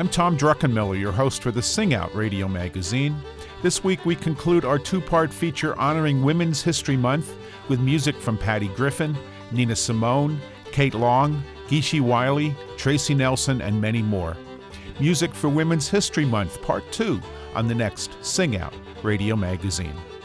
I'm Tom Druckenmiller, your host for the Sing Out radio magazine. This week we conclude our two-part feature honoring Women's History Month with music from Patty Griffin, Nina Simone, Kate Long, Geeshie Wiley, Tracy Nelson, and many more. Music for Women's History Month, Part 2, on the next Sing Out radio magazine.